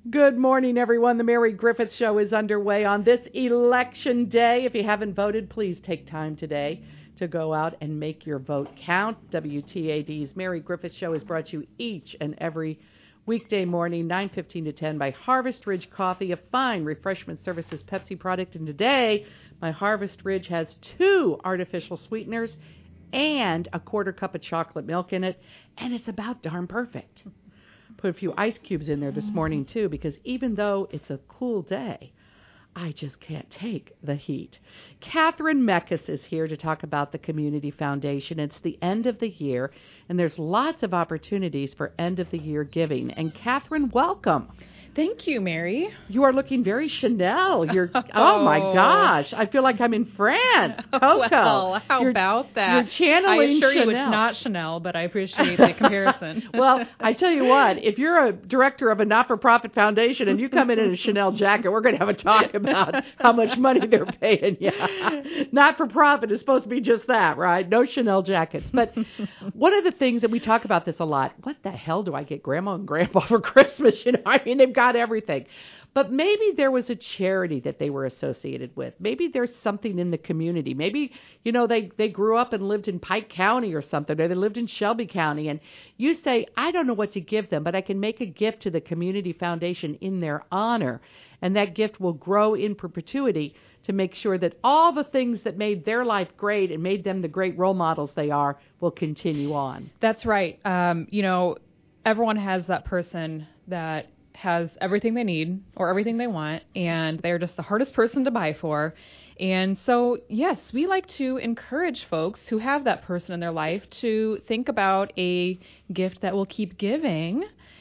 Good morning, everyone. The Mary Griffith Show is underway on this election day. If you haven't voted, please take time today to go out and make your vote count. WTAD's Mary Griffith Show is brought to you each and every weekday morning, 9:15 to 10, by Harvest Ridge Coffee, a fine refreshment services Pepsi product. And today, my Harvest Ridge has 2 artificial sweeteners and a quarter cup of chocolate milk in it, and it's about darn perfect. Put a few ice cubes in there this morning, too, because even though it's a cool day, I just can't take the heat. Catherine Meckes is here to talk about the Community Foundation. It's the end of the year, and there's lots of opportunities for end-of-the-year giving. And Catherine, welcome. Thank you, Mary. You are looking very Chanel. You're oh my gosh, I feel like I'm in France. Coco. Well, how about that? You're channeling I assure Chanel. you it's not Chanel, but I appreciate the comparison. Well, I tell you what, if you're a director of a not-for-profit foundation and you come in a Chanel jacket, we're going to have a talk about how much money they're paying you. Not-for-profit is supposed to be just that, right? No Chanel jackets. But one of the things that we talk about this a lot, what the hell do I get Grandma and Grandpa for Christmas? You know, I mean, they've got everything. But maybe there was a charity that they were associated with. Maybe there's something in the community. Maybe, you know, they grew up and lived in Pike County or something, or they lived in Shelby County. And you say, I don't know what to give them, but I can make a gift to the Community Foundation in their honor. And that gift will grow in perpetuity to make sure that all the things that made their life great and made them the great role models they are will continue on. That's right. You know, everyone has that person that has everything they need or everything they want, and they're just the hardest person to buy for. And so, yes, we like to encourage folks who have that person in their life to think about a gift that will keep giving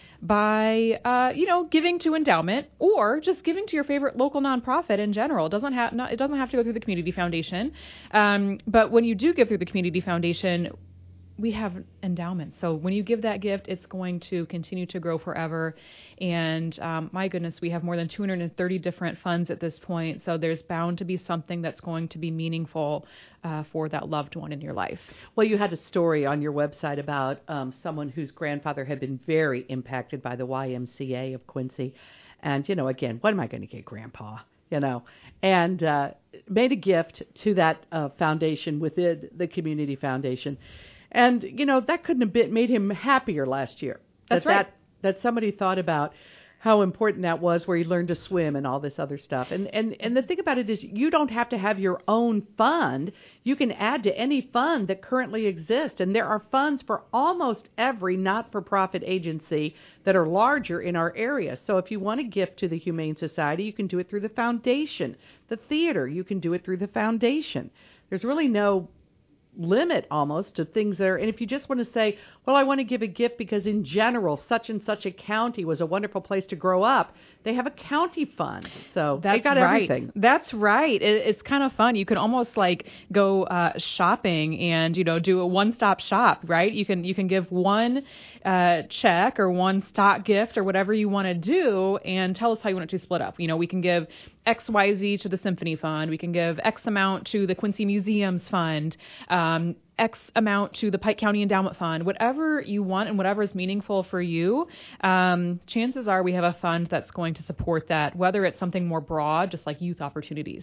by, giving to endowment or just giving to your favorite local nonprofit in general. It doesn't have to go through the Community Foundation. But when you do give through the Community Foundation, we have endowments. So when you give that gift, it's going to continue to grow forever. And my goodness, we have more than 230 different funds at this point. So there's bound to be something that's going to be meaningful for that loved one in your life. Well, you had a story on your website about someone whose grandfather had been very impacted by the YMCA of Quincy. And, you know, again, what am I going to get Grandpa? You know, and made a gift to that foundation within the Community Foundation. And, you know, that couldn't have made him happier last year. That's right. That somebody thought about how important that was, where he learned to swim and all this other stuff. And the thing about it is you don't have to have your own fund. You can add to any fund that currently exists. And there are funds for almost every not-for-profit agency that are larger in our area. So if you want to gift to the Humane Society, you can do it through the foundation. The theater, you can do it through the foundation. There's really no limit almost to things that are, and if you just want to say, well, I want to give a gift because in general such and such a county was a wonderful place to grow up, they have a county fund. So they got everything. That's right. It's kind of fun. You can almost like go shopping and, you know, do a one-stop shop, right? You can give one check or one stock gift or whatever you want to do and tell us how you want it to split up. You know, we can give XYZ to the Symphony Fund. We can give X amount to the Quincy Museums Fund, X amount to the Pike County Endowment Fund. Whatever you want and whatever is meaningful for you, chances are we have a fund that's going to support that, whether it's something more broad, just like youth opportunities,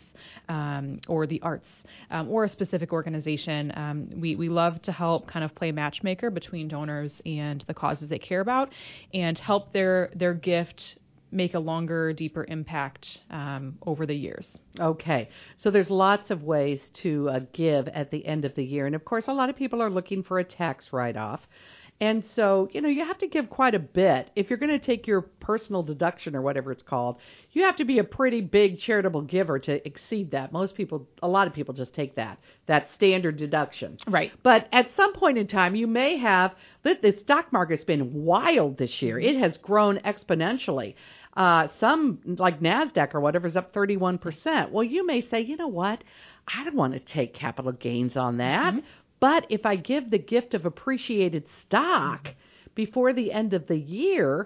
or the arts, or a specific organization. We love to help kind of play matchmaker between donors and the causes they care about and help their gift make a longer, deeper impact over the years. Okay. So there's lots of ways to give at the end of the year. And, of course, a lot of people are looking for a tax write-off. And so, you know, you have to give quite a bit. If you're going to take your personal deduction or whatever it's called, you have to be a pretty big charitable giver to exceed that. A lot of people just take that standard deduction. Right. But at some point in time, you may have, the stock market's been wild this year. It has grown exponentially. Some, like NASDAQ or whatever, is up 31%. Well, you may say, you know what? I don't want to take capital gains on that. Mm-hmm. But if I give the gift of appreciated stock before the end of the year,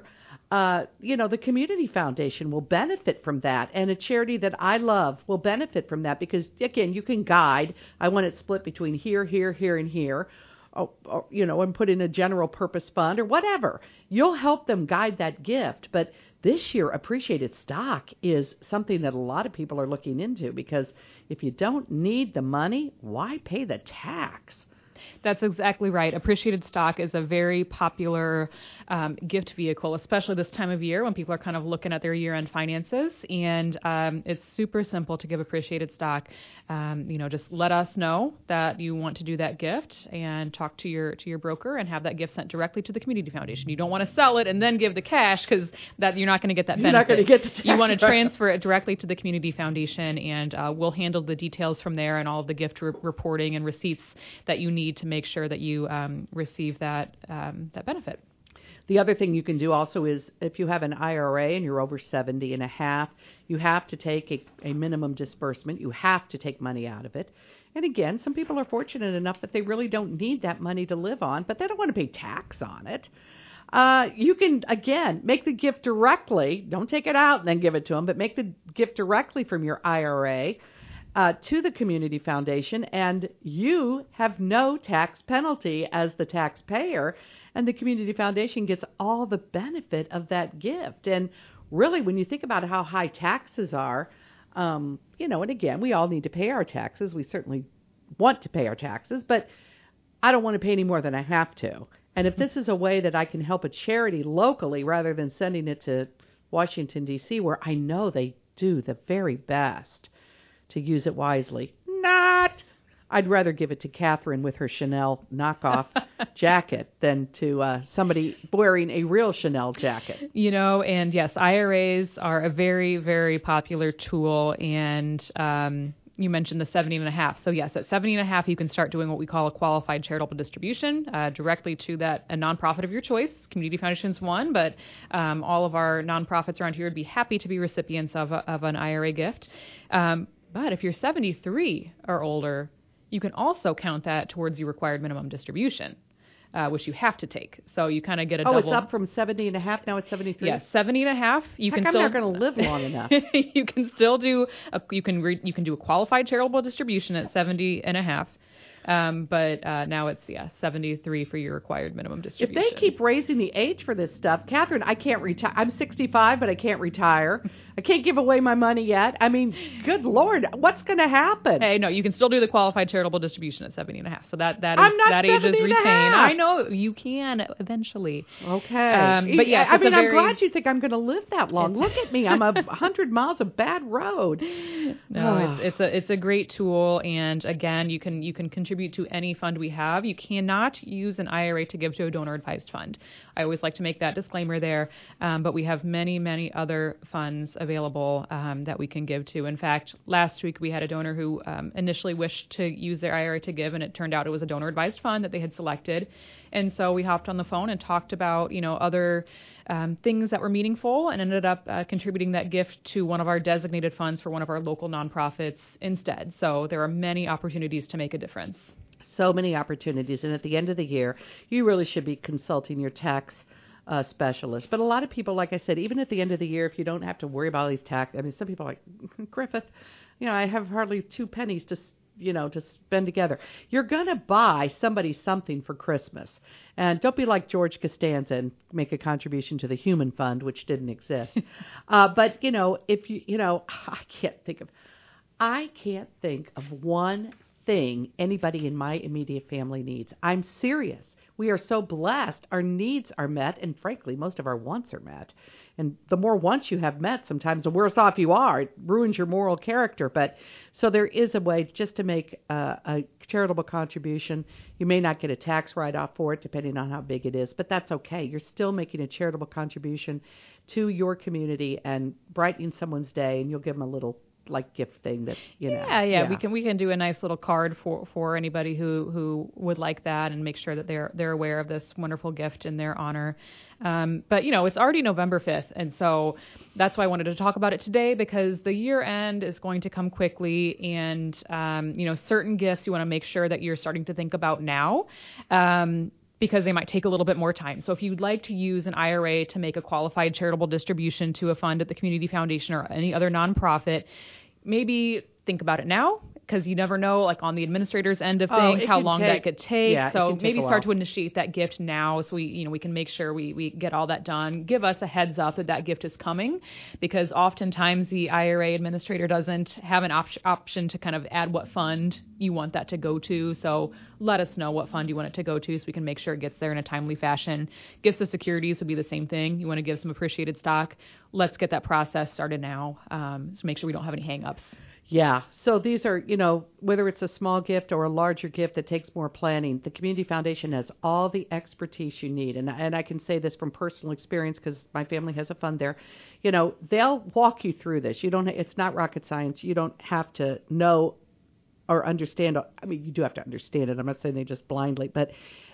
the Community Foundation will benefit from that. And a charity that I love will benefit from that because, again, you can guide. I want it split between here, here, here, and here. and put in a general purpose fund or whatever. You'll help them guide that gift. But this year, appreciated stock is something that a lot of people are looking into, because if you don't need the money, why pay the tax? That's exactly right. Appreciated stock is a very popular gift vehicle, especially this time of year when people are kind of looking at their year-end finances. And it's super simple to give appreciated stock. Just let us know that you want to do that gift and talk to your broker and have that gift sent directly to the community foundation. You don't want to sell it and then give the cash, because that you're not going to get that benefit. You're not going to get the tax. You want to transfer it directly to the community foundation, and we'll handle the details from there and all of the gift reporting and receipts that you need to make sure that you receive that benefit. The other thing you can do also is, if you have an IRA and you're over 70 and a half, you have to take a minimum disbursement. You have to take money out of it. And again, some people are fortunate enough that they really don't need that money to live on, but they don't want to pay tax on it. You can, again, make the gift directly. Don't take it out and then give it to them, but make the gift directly from your IRA to the community foundation, and you have no tax penalty as the taxpayer, and the community foundation gets all the benefit of that gift. And really, when you think about how high taxes are, and again, we all need to pay our taxes. We certainly want to pay our taxes, but I don't want to pay any more than I have to. And if this is a way that I can help a charity locally rather than sending it to Washington, D.C., where I know they do the very best to use it wisely. Not. I'd rather give it to Catherine with her Chanel knockoff jacket than to somebody wearing a real Chanel jacket. And yes, IRAs are a very, very popular tool. And you mentioned the 70 and a half. So yes, at 70 and a half, you can start doing what we call a qualified charitable distribution directly to a nonprofit of your choice. Community Foundation's one, but all of our nonprofits around here would be happy to be recipients of an IRA gift. But if you're 73 or older, you can also count that towards your required minimum distribution, which you have to take. So you kind of get a double. Oh, it's up from 70 and a half, now it's 73? Yes, 70 and a half. I'm not going to live long enough. You can still do you can do a qualified charitable distribution at 70 and a half. But now it's 73 for your required minimum distribution. If they keep raising the age for this stuff, Catherine, I can't retire. I'm 65, but I can't retire. I can't give away my money yet. I mean, good Lord, what's going to happen? Hey, no, you can still do the qualified charitable distribution at 70 and a half. So that age is retained. I know you can eventually. Okay, but yes, I'm glad you think I'm going to live that long. Look at me, I'm 100 miles of bad road. No, it's a great tool, and again, you can contribute to any fund we have. You cannot use an IRA to give to a donor-advised fund. I always like to make that disclaimer there, but we have many, many other funds available that we can give to. In fact, last week we had a donor who initially wished to use their IRA to give, and it turned out it was a donor-advised fund that they had selected. And so we hopped on the phone and talked about, other things that were meaningful, and ended up contributing that gift to one of our designated funds for one of our local nonprofits instead. So there are many opportunities to make a difference. So many opportunities. And at the end of the year, you really should be consulting your tax specialist. But a lot of people, like I said, even at the end of the year, if you don't have to worry about all these tax, some people are like, Griffith, I have hardly 2 pennies to spend together. You're going to buy somebody something for Christmas. And don't be like George Costanza and make a contribution to the Human Fund, which didn't exist. But, if I can't think of one thing anybody in my immediate family needs. I'm serious. We are so blessed. Our needs are met, and frankly, most of our wants are met. And the more wants you have met, sometimes the worse off you are. It ruins your moral character. But so there is a way just to make a charitable contribution. You may not get a tax write-off for it, depending on how big it is, but that's okay. You're still making a charitable contribution to your community and brightening someone's day, and you'll give them a little gift thing that Yeah. We can do a nice little card for anybody who would like that, and make sure that they're aware of this wonderful gift in their honor. But it's already November 5th, and so that's why I wanted to talk about it today, because the year end is going to come quickly, and certain gifts you want to make sure that you're starting to think about now. Because they might take a little bit more time. So if you'd like to use an IRA to make a qualified charitable distribution to a fund at the Community Foundation or any other nonprofit, maybe think about it now. because you never know, like on the administrator's end of Oh, things, it how can long take- that could take. yeah, it So can take maybe a start to while. initiate that gift now, so we can make sure we get all that done. Give us a heads up that gift is coming, because oftentimes the IRA administrator doesn't have an option to kind of add what fund you want that to go to. So let us know what fund you want it to go to, so we can make sure it gets there in a timely fashion. Gifts of securities would be the same thing. You want to give some appreciated stock. Let's get that process started now, to make sure we don't have any hang-ups. Yeah. So these are, whether it's a small gift or a larger gift that takes more planning, the Community Foundation has all the expertise you need. And I can say this from personal experience because my family has a fund there. They'll walk you through this. It's not rocket science. You don't have to know or understand. I mean, you do have to understand it. I'm not saying they just blindly, but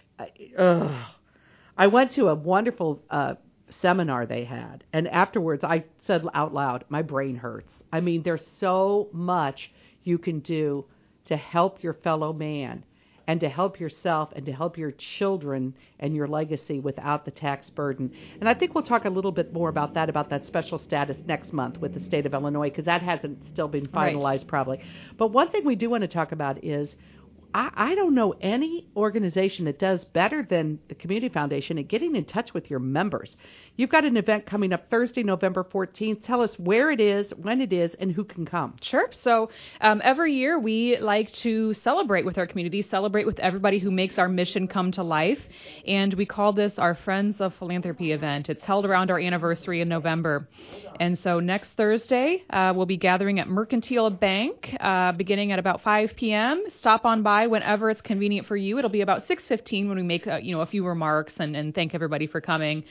I went to a wonderful seminar they had, and afterwards I said out loud, my brain hurts. I mean, there's so much you can do to help your fellow man and to help yourself and to help your children and your legacy without the tax burden. And I think we'll talk a little bit more about that special status next month with the state of Illinois, because that hasn't still been finalized Right. probably. But one thing we do want to talk about is I don't know any organization that does better than the Community Foundation at getting in touch with your members. You've got an event coming up Thursday, November 14th. Tell us where it is, when it is, and who can come. Sure. So every year we like to celebrate with our community, celebrate with everybody who makes our mission come to life. And we call this our Friends of Philanthropy event. It's held around our anniversary in November. And so next Thursday, we'll be gathering at Mercantile Bank beginning at about 5 p.m. Stop on by whenever it's convenient for you. It'll be about 6:15 when we make a few remarks and thank everybody for coming.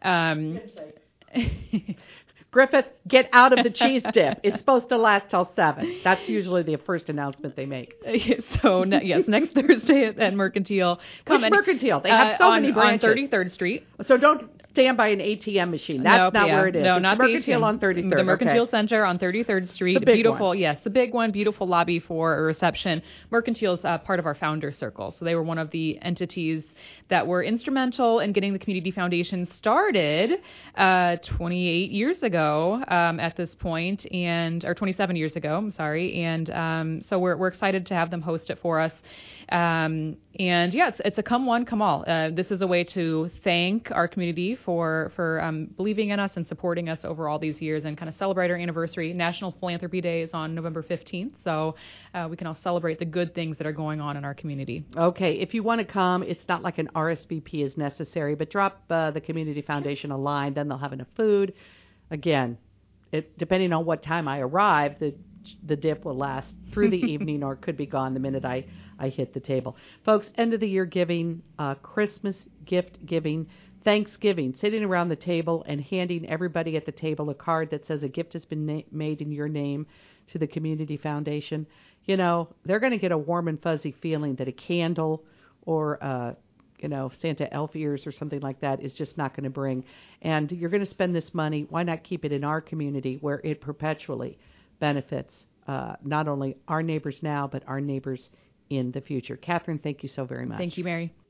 Griffith, get out of the cheese dip. It's supposed to last till 7. That's usually the first announcement they make. So, yes, next Thursday at Mercantile. Which Mercantile? They have so many branches. On 33rd Street. So don't stand by an ATM machine. That's not where it is. No, it's not the Mercantile ATM. on 33rd. The Mercantile Okay. Center on 33rd Street. The big beautiful, one. Yes, the big one. Beautiful lobby for a reception. Mercantile is part of our founder circle. So they were one of the entities that were instrumental in getting the Community Foundation started 28 years ago at this point, or 27 years ago, I'm sorry. And so we're excited to have them host it for us. And yeah, it's a come one, come all. This is a way to thank our community for believing in us and supporting us over all these years, and kind of celebrate our anniversary. National Philanthropy Day is on November 15th, so we can all celebrate the good things that are going on in our community. Okay, if you want to come, it's not like an RSVP is necessary, but drop the Community Foundation a line. Then they'll have enough food. Again, depending on what time I arrive, the dip will last through the evening or could be gone the minute I hit the table. Folks, end of the year giving, Christmas gift giving, Thanksgiving, sitting around the table and handing everybody at the table a card that says a gift has been made in your name to the Community Foundation. They're going to get a warm and fuzzy feeling that a candle or Santa elf ears or something like that is just not going to bring. And you're going to spend this money. Why not keep it in our community where it perpetually benefits not only our neighbors now, but our neighbors in the future? Catherine, thank you so very much. Thank you, Mary.